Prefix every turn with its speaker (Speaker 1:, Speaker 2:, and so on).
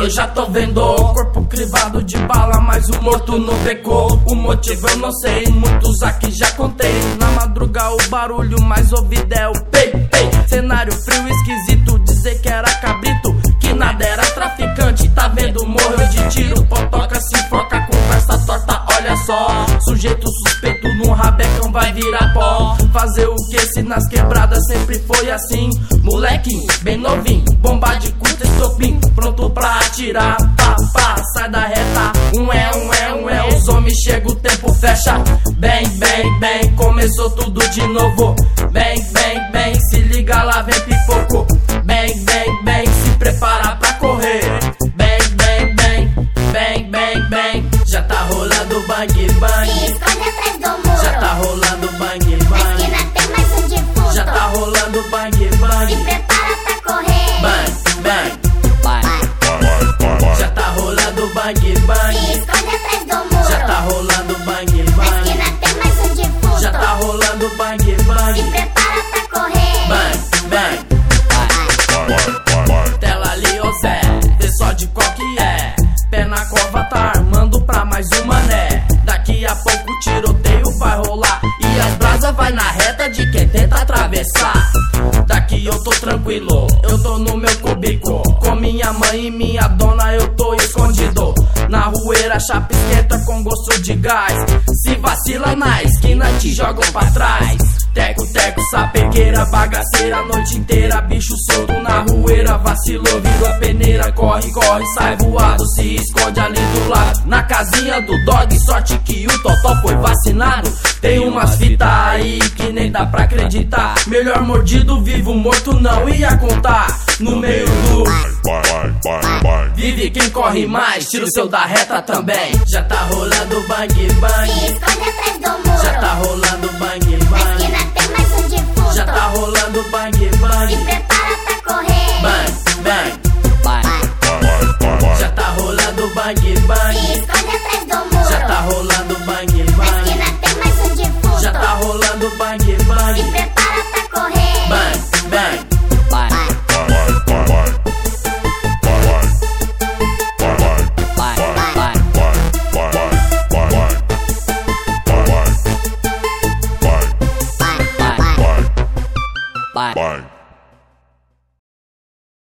Speaker 1: eu já tô vendo. Corpo crivado de bala, mas o morto não pecou. O motivo eu não sei, muitos aqui já contei. Na madruga o barulho mais ouvido é o pei, pei. Cenário frio, esquisito, dizer que era cabrito, que nada era traficante, tá vendo? Morreu de tiro, potoca, se enfoca, conversa torta, olha só. Sujeito suspeito num rabecão vai virar pó. Fazer o que se nas quebradas sempre foi assim? Molequinho, bem novinho, bomba de curta, estopim, pronto pra atirar, pá, pá, sai da reta. Os homens chegam, o tempo fecha. Bem, bem, bem, começou tudo de novo. Bem, bem, bem, se liga lá, vem pipoco. Bem, bem, bem, se prepara pra correr. Bem, bem, bem, bem, bem, bem, já tá rolando bang, bang.
Speaker 2: Se esconde atrás do muro,
Speaker 1: já tá rolando bang,
Speaker 2: na
Speaker 1: bang.
Speaker 2: esquina tem mais um defunto.
Speaker 1: Já tá rolando bang,
Speaker 2: Se
Speaker 1: bang.
Speaker 2: prepara pra correr.
Speaker 1: Bang, bang, já tá rolando bang,
Speaker 2: Se
Speaker 1: bang.
Speaker 2: esconde atrás do muro,
Speaker 1: Já tá rolando bang,
Speaker 2: na
Speaker 1: bang.
Speaker 2: esquina tem mais um defunto.
Speaker 1: Já tá rolando bang,
Speaker 2: Se
Speaker 1: bang.
Speaker 2: prepara pra correr.
Speaker 1: Bang, bang. Tela ali, ô Zé, vê só de qual que é. Pé na cova, tá armando pra mais um mané. Daqui a pouco o tiroteio vai rolar e as brasas vai na reta de quem tenta atravessar. Daqui eu tô tranquilo, eu tô no meu cubico. Com minha mãe e minha dona eu tô escondido. Na rueira, chapa esquenta com gosto de gás. Se vacila na esquina, te jogam pra trás. Teco, teco, sapegueira, bagaceira, a noite inteira, bicho solto na rueira. Vacilou, virou peneira, corre, corre, sai voado, se esconde ali do lado. Na casinha do dog, sorte que o totó foi vacinado. Tem umas fitas aí que nem dá pra acreditar. Melhor mordido, vivo, morto não ia contar. No meio do vive quem corre mais, tira o seu da reta também. Já tá rolando bang,
Speaker 2: Se
Speaker 1: bang.
Speaker 2: esconde atrás do muro,
Speaker 1: Já tá rolando bang,
Speaker 2: na
Speaker 1: bang.
Speaker 2: esquina tem mais um defunto.
Speaker 1: Já tá rolando bang,
Speaker 2: Se
Speaker 1: bang.
Speaker 2: prepara pra correr.
Speaker 1: Bang, bang. Já tá rolando bang,
Speaker 2: Se
Speaker 1: bang.
Speaker 2: esconde atrás do muro,
Speaker 1: Já tá rolando bang,
Speaker 2: na
Speaker 1: bang.
Speaker 2: esquina tem mais um defunto.
Speaker 1: Já tá rolando bang,
Speaker 2: Se
Speaker 1: bang.
Speaker 2: prepara